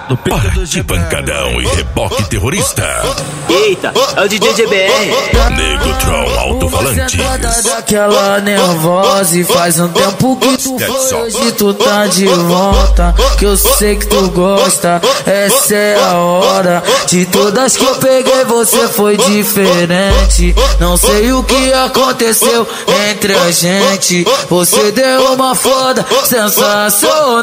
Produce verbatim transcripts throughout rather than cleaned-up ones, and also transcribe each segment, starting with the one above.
No pico de pancadão e reboque terrorista. Eita, é o D J G B R. Negotron alto-falantes. Daquela nervosa, faz um tempo que tu foi, hoje tu tá de volta. Que eu sei que tu gosta, essa é a hora. De todas que eu peguei você foi diferente. Não sei o que aconteceu entre a gente. Você deu uma foda sensacional.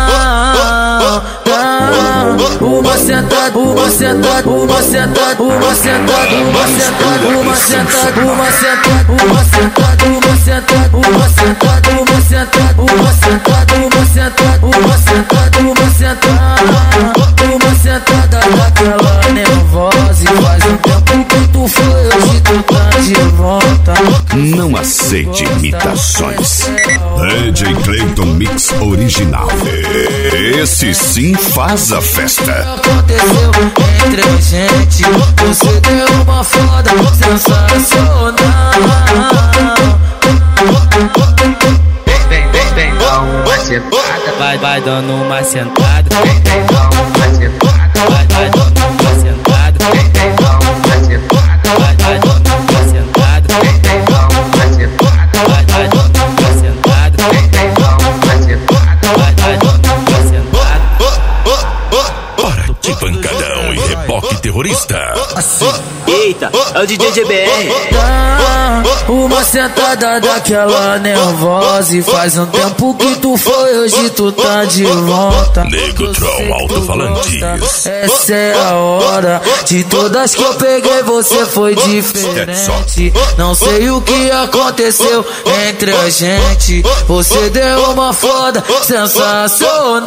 Uma sentada, uma sentada, uma sentada, uma sentada, uma sentada, uma sentada, uma sentada, uma sentada, uma sentada, uma sentada, uma sentada, uma sentada, uma sentada, uma sentada, uma sentada, uma sentada daquela nervosa. E faz um tempo que tu foi, hoje tu tá de volta. Não aceite imitações. D J Clayton Mix Original. Esse sim faz a festa. Aconteceu entre a gente, você deu uma foda sensacional. Vem, vem, vem, dá uma sentada. Vai, vai dando uma sentada. Vem, vem, dá uma sentada. Vai, vai dando uma sentada. Vem, vem, dá uma sentada. Vai, vai dando uma sentada. Vem, vem, dá uma sentada. Vai, vai dando uma sentada. Vem, vem, dá uma sentada. Vai, vai dando uma sentada. Para de pancadão e reboque terrorista. Eita, é o D J G B R. Uma sentada daquela nervosa. E faz um tempo que tu foi, hoje tu tá de volta. Negotron alto-falantes. Essa é a hora. De todas que eu peguei você foi diferente. Não sei o que aconteceu entre a gente. Você deu uma foda sensacional.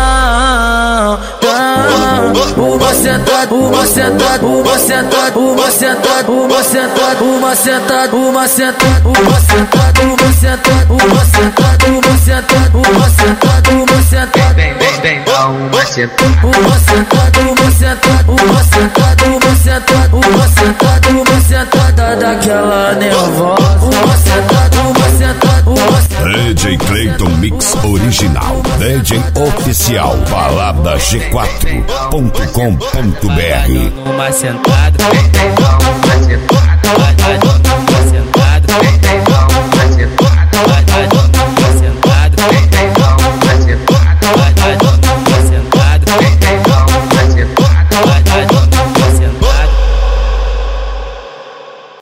Uma sentada, uma sentada, uma sentada, uma sentada, uma sentada, uma sentada, uma sentada, uma sentada, uma sentada, uma sentada, uma sentada, uma sentada, uma sentada. Vem, vem, vem, dá uma sentada. Uma sentada, uma sentada, uma sentada, uma sentada, uma sentada, uma sentada daquela nervosa. Uma sentada, uma sentada, uma sentada. D J Clayton Mix Original. D J Oficial. balada g quatro ponto com ponto b r. Uma sentada. Vem, vem, dá uma sentada. Vai, vai,